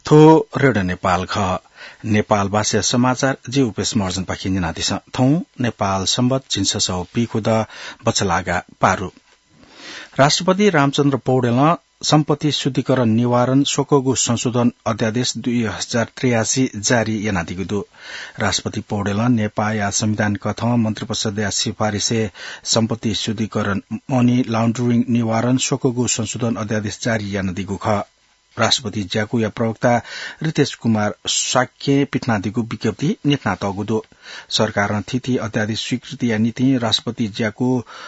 थो रेडियो नेपाल ख नेपाल भाषा समाचार जे उपेश मर्जन पाखि निनादिस थौ नेपाल सम्बत चिन्ससौ पिखुद बचलागा पारु राष्ट्रपति रामचन्द्र पौडेल सम्पत्ति शुद्धिकरण निवारण शोकगु संशोधन अध्यादेश 2083 जारी यनादिगुदु राष्ट्रपति पौडेल नेपाल संविधान कथ मन्त्री परिषद सिफारिसे सम्पत्ति शुद्धिकरण मनी लाउन्ड्रिङ निवारण शोकगु संशोधन अध्यादेश जारी यनादिगु ख राष्ट्रपति ज्याकु या प्रवक्ता रितेश कुमार साक्य पिठनादिगु विज्ञप्ति नितना तगुदो सरकार थिति अध्यादेश स्वीकृति या नीति राष्ट्रपति ज्याकु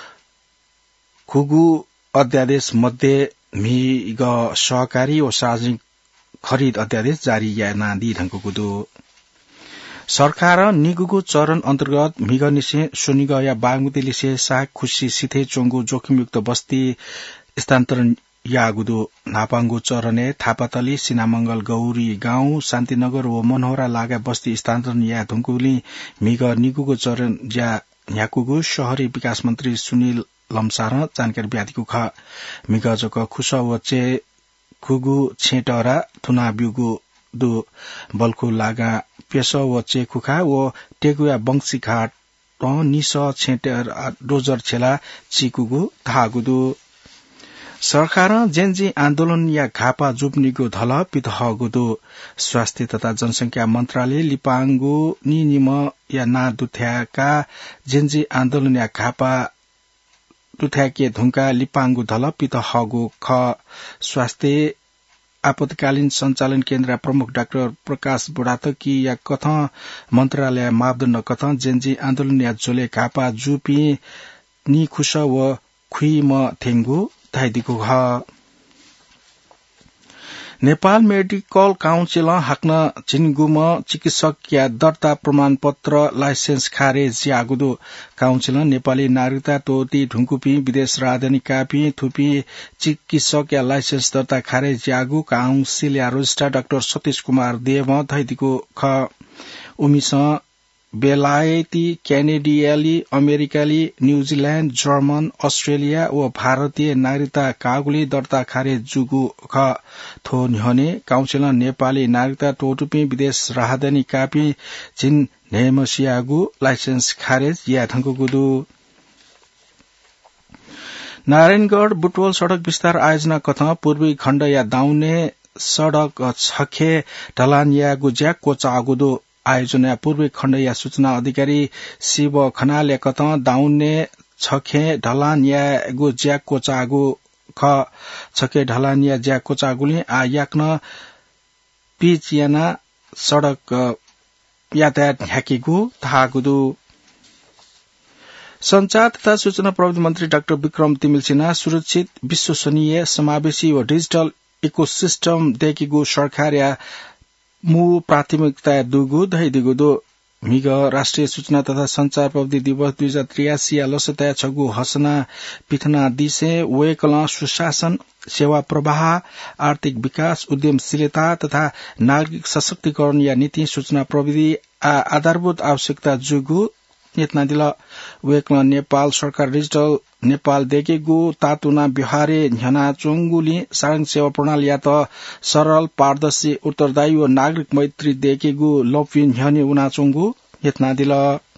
खुगु अध्यादेश मध्ये मिग सहकारी व सार्वजनिक खरिद अध्यादेश जारी या नादी ढंगुदो सरकार निगुगु चरण अन्तर्गत मिग निसे सुनिग या बागमती लिसे साग खुशी सिथे चोंगु जोखिमयुक्त बस्ती स्थानान्तरण यागुदो नापाङ्गो चरने थापातली सिनामंगल गौरी गाउँ शान्तिनगर व मनोहरा लागा बस्ती स्थानान्तरण या धुङ्कुली मिग निगुगो चरण या न्याकुगु शहरी विकास मन्त्री सुनिल लम्सार जानकारी ब्यादिगु ख मिगजक खुश वचे खुगु छेटरा थुना बिगु दु बल्खु लागा पेश वचे खुखा व टेगुया बंशी घाट निस छेटर डोजर छेला चिकुगु थागुदु सरकार जेन्जी आन्दोलन या घापा जुप्निगो धल पितहगुदो स्वास्थ्य तथा जनसंख्या मन्त्रालय लिपाङ्गु निनिम या ना दुथ्याका जेन्जी आन्दोलन या घापा दुथ्याके धुङ्का लिपाङ्गु धल पितहगु ख स्वास्थ्य आपतकालीन संचालन केन्द्र प्रमुख डाक्टर प्रकाश बुढाथकी या कथ मन्त्रालय मापदण्ड कथ जेन्जी आन्दोलन या जोले घापा जुपी नि खुश व खुइम थेङ्गु धाइदिको ह नेपाल मेडिकल काउन्सिल हाक्न चिन्गुम चिकित्सक या दर्ता प्रमाणपत्र लाइसेन्स खारेज यागुदो काउन्सिल नेपाली नागरिकता तोती ढुङ्कुपी विदेश राजधानी कापी थुपी चिकित्सक या लाइसेन्स दर्ता खारेज यागु काउन्सिल या रजिस्ट्रार डाक्टर सतीश कुमार देव धाइदिको ख उमिस बेलायती क्यानेडियाली अमेरिकाली न्यूजील्याण्ड जर्मन अस्ट्रेलिया व भारतीय नागरिकता कागुली दर्ता खारेज जुगु ख थो निहने काउन्सिल नेपाली नागरिकता टोटुपी विदेश राहदानी कापी जिन नेमसियागु लाइसेन्स खारेज या ढंगुगुदु नारायणगढ़ बुटवल सड़क विस्तार आयोजना कथ पूर्वी खण्ड या दाउने सड़क छखे ढलान यागु ज्याक कोचागुदो आयोजना पूर्वी खण्ड या सूचना अधिकारी शिव खनाल या कथ दाउने छखे ढलान यागु ज्याक कोचागु ख छखे ढलान या ज्याक कोचागुले आ याक्न पिच याना सड़क यातायात ह्याकेगु थागुदु संचार तथा सूचना प्रविधि मन्त्री डाक्टर विक्रम तिमिल सिन्हा सुरक्षित विश्वसनीय समावेशी व डिजिटल इकोसिस्टम देखिगु सरकार या मु प्राथमिकता दुगु धैदिगुदो मिग राष्ट्रिय सूचना तथा संचार प्रविधि दिवस 2083 या लसतया छगु हसना पिथना दिसे वेकला सुशासन सेवा प्रवाह आर्थिक विकास उद्यमशीलता तथा नागरिक सशक्तिकरण या नीति सूचना प्रविधि आधारभूत आवश्यकता जुगु नेतना दिल वेकला नेपाल सरकार डिजिटल नेपाल देखेगु तातुना बिहारे झना चोंगुली सारंग सेवा प्रणाली या त सरल पारदर्शी उत्तरदायी व नागरिक मैत्री देखेगु लपिन झने उना चोंगु नेतना दिल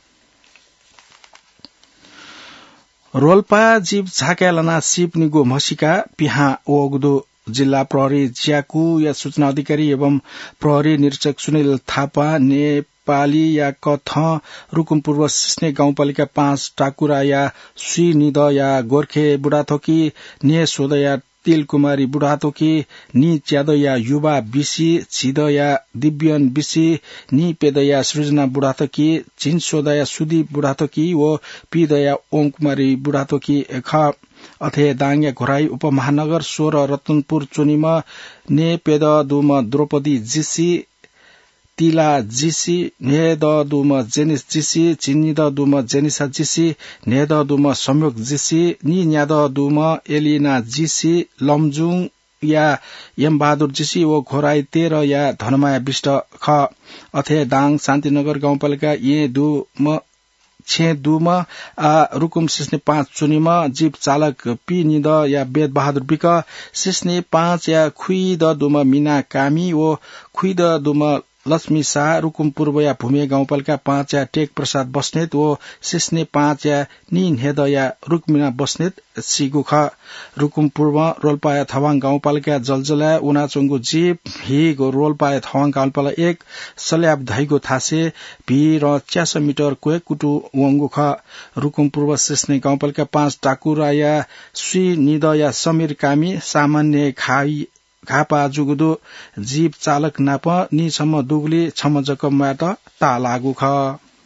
रोल्पा जीव झाक्यालना सिपनिगु मसिका पिहा ओगदो जिल्ला प्रहरी ज्याकु या सूचना अधिकारी एवं प्रहरी निरीक्षक सुनिल थापा नेपाली या कथ रुकुम पूर्व सिस्ने गाउँपालिका 5 टाकुरा या सुनिद या गोर्खे बुढाथोकी ने सोद या तिल कुमारी बुढाथोकी नि च्याद या युवा बिसी छिद या दिव्यन बिसी नि पेद या सृजना बुढाथोकी चिन सोद या सुदी बुढाथोकी व पिद या ओम कुमारी बुढाथोकी ख अथे दाङ या घोराई उपमहानगर 16 रतनपुर चोनीमा ने पेद दुम द्रौपदी जीसी तिला जीसी नेद दुम जेनिस जीसी चिन्निद दुम जेनिसा जीसी नेद दुम संयोग जीसी नि न्याद दुम एलिना जीसी लमजुङ या यम बहादुर जीसी व घोराई 13 या धनमाया विष्ट ख अथे दाङ शान्तिनगर गाउँपालिका ये दुम छे दुमा रुकुम सिस्ने 5 चुनीमा जीप चालक पी निद या वेद बहादुर बिक सिस्ने 5 या खुई द दुमा मीना कामी ओ खुई द दुमा लक्ष्मी शाह रुकुम पूर्व या भूमे गाउँपालिका 5 या टेक प्रसाद बस्नेत ओ सिस्ने 5 या निन हेद या रुकमिना बस्नेत सिगुख रुकुम पूर्व रोल्पाया थवाङ गाउँपालिका जलजला उनाचुङ्गु जीप हिग रोल्पाया थवाङ गाउँपालिका 1 सल्याब धैगो थासे भी र 400 मिटर कोए कुटु वंगुख रुकुम पूर्व सिस्ने गाउँपालिका 5 टाकुरा या सुई निद या समीर कामी सामान्य घापा जुगुदो जीप चालक नाप निसम्म दुगुली छम जकमबाट ता लागु ख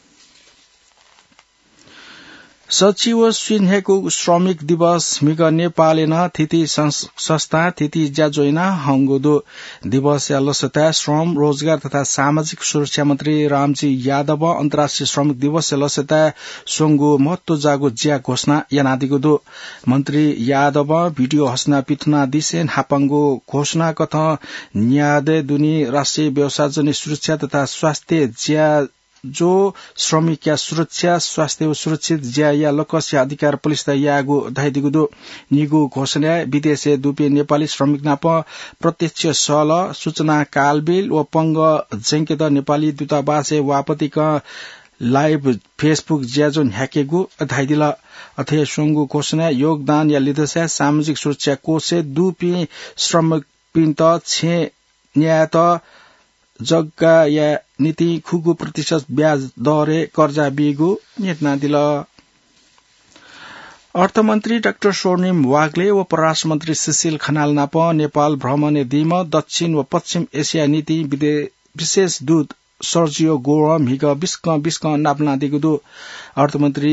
सचिव सिन्हेको श्रमिक दिवस मिग नेपालेन थिति संस्था थिति ज्याजोइना हंगुदो दिवस या लसता श्रम रोजगार तथा सामाजिक सुरक्षा मन्त्री रामजी यादव अन्तर्राष्ट्रिय श्रमिक दिवस या लसता सोंगु महत्व जागो ज्या घोषणा यानादिगुदो मन्त्री यादव भिडियो हस्ना पिथुना दिसेन हापाङ्गो घोषणा कथ न्यादे दुनी राष्ट्रिय व्यवसायजनिक सुरक्षा तथा स्वास्थ्य ज्या जो श्रमिक या सुरक्षा स्वास्थ्य सुरक्षित ज्या या लकस या अधिकार पुलिस यागु धाइदिगुदो निगु घोषणा विदेशे दुपे नेपाली श्रमिक नाप प्रत्यक्ष सल सूचना कालबिल व पंग जेंकेद नेपाली दूतावास वापतिक लाइभ फेसबुक ज्याजोन ह्याकेगु धाइदिल अथे सोंगु घोषणा योगदान या लिदसा सामाजिक सुरक्षा कोषे दुपे श्रमिक पिन्त छे न्यायत जग्गा या नीति खुगु प्रतिशत ब्याज दरे कर्जा बिगु नेतना दिल अर्थमन्त्री डाक्टर स्वर्णिम वाग्ले व परराष्ट्र मन्त्री सुशील खनाल नाप नेपाल भ्रमण दिम दक्षिण व पश्चिम एसिया नीति विशेष दूत सर्जियो गोरम हिग बिस्क नाप्ना दिगुदु अर्थमन्त्री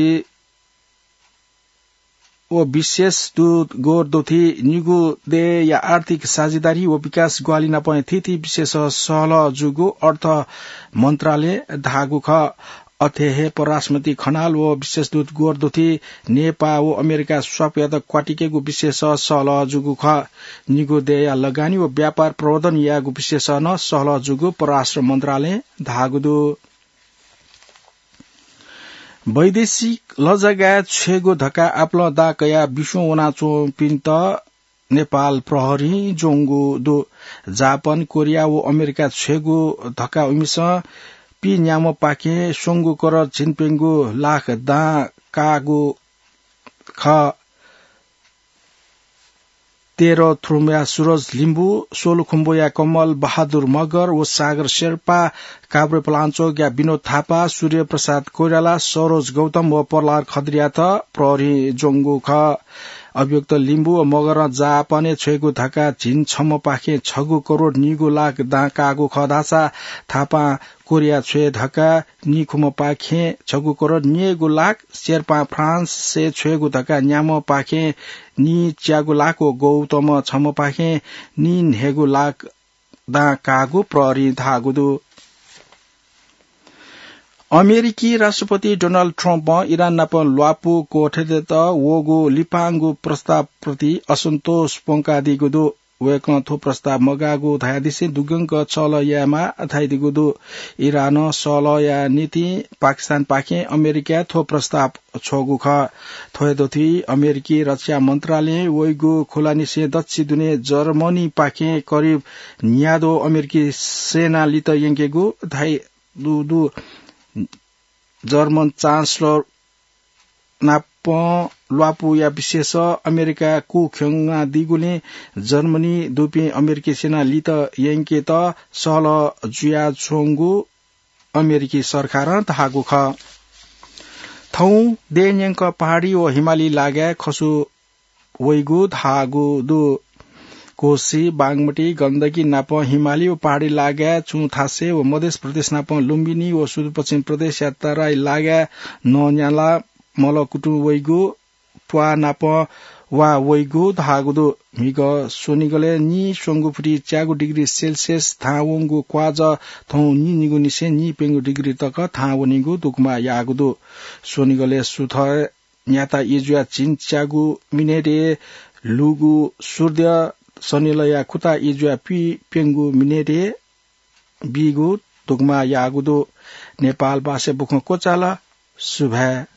ओ विशेष दूत गोरदोथी निगु दे या आर्थिक साझेदारी व विकास ग्वालिना पनि थिति विशेष सहल जुगु अर्थ मन्त्रालय धागु ख अथेहे परराष्ट्र मन्त्री खनाल व विशेष दूत गोरदोथी नेपाल व अमेरिका स्वाप या क्वाटिकेगु विशेष सहल जुगु ख निगु दे या लगानी व व्यापार प्रवर्धन यागु विशेष न सहल जुगु परराष्ट्र मन्त्रालय धागुदु वैदेशिक लजगा छेगो धक्का आप्ल दाकया विश्व ओनाचो पिन्त नेपाल प्रहरी जोंगु दो जापान कोरिया व अमेरिका छेगो धक्का उमिस पि न्यामो पाके सोंगु कर छिनपेंगु लाख दा कागु ख 13 थ्रुमया सूरज लिम्बू सोलुखुम्बोया कमल बहादुर मगर व सागर शेर्पा काब्रे पलाञ्चोक या विनोद थापा सूर्य प्रसाद कोइराला सरोज गौतम व प्रहलाद खद्रिया त प्रहरी जोंगु ख अभियुक्त लिम्बू व मगर जापाने छेगु धक्का झिन छम पाखे 6 करोड़ निगु लाख दा कागु ख दासा थापा कोरिया छे धक्का निखुम पाखे 6 करोड़ निगु लाख शेर्पा फ्रांस से छेगु धक्का न्याम पाखे नि च्यागु लाख व गौतम छम पाखे निन हेगु लाख दा कागु प्रहरी धागुदु अमेरिकी राष्ट्रपति डोनाल्ड ट्रम्प इरान नाप ल्वापु कोठेत वोगु लिपांगु प्रस्ताव प्रति असन्तोष पोंकादिगुदु वेकन थो प्रस्ताव मगागु धायादिसे दुगंक चल यामा थाइदिगुदु इरान सल या नीति पाकिस्तान पाखे अमेरिका थो प्रस्ताव छोगु ख थोयदोथि अमेरिकी रक्षा मन्त्रालय वइगु खोलानिसे दक्षि दुने जर्मनी पाखे करिब न्यादो अमेरिकी सेना लित यंकेगु धाइ दु जर्मन चान्सलर नाप ल्वापु या विशेष अमेरिका कु ख्यंगा दिगुले जर्मनी दुपे अमेरिकी सेना लित यंके त सल जुया छोंगु अमेरिकी सरकार धागु ख थौ देन्यंक पहाडी व हिमाली लागे खसु वइगु धागु दु कोशी बागमती गण्डकी नाप हिमाली व पहाडी लागे चुथासे व मध्य प्रदेश नाप लुम्बिनी व सुदूरपश्चिम प्रदेश या तराई लागे नन्याला मलकुटु वइगु प्वा नाप वा वइगु धागुदु मिग सोनिगले नि सोंगुफुरी 4 डिग्री सेल्सियस थावंगु क्वाज थौ नि निगु निसे नि पेंगु डिग्री तक थावनिगु दुकमा यागुदु सोनिगले सुथ न्याता इजुया चिन च्यागु मिनेरे लुगु सूर्य सनिलया खुता इजुया पि पेंगु मिनेरे बिगु दुकमा यागुदु नेपाल बासे बुख कोचाला शुभा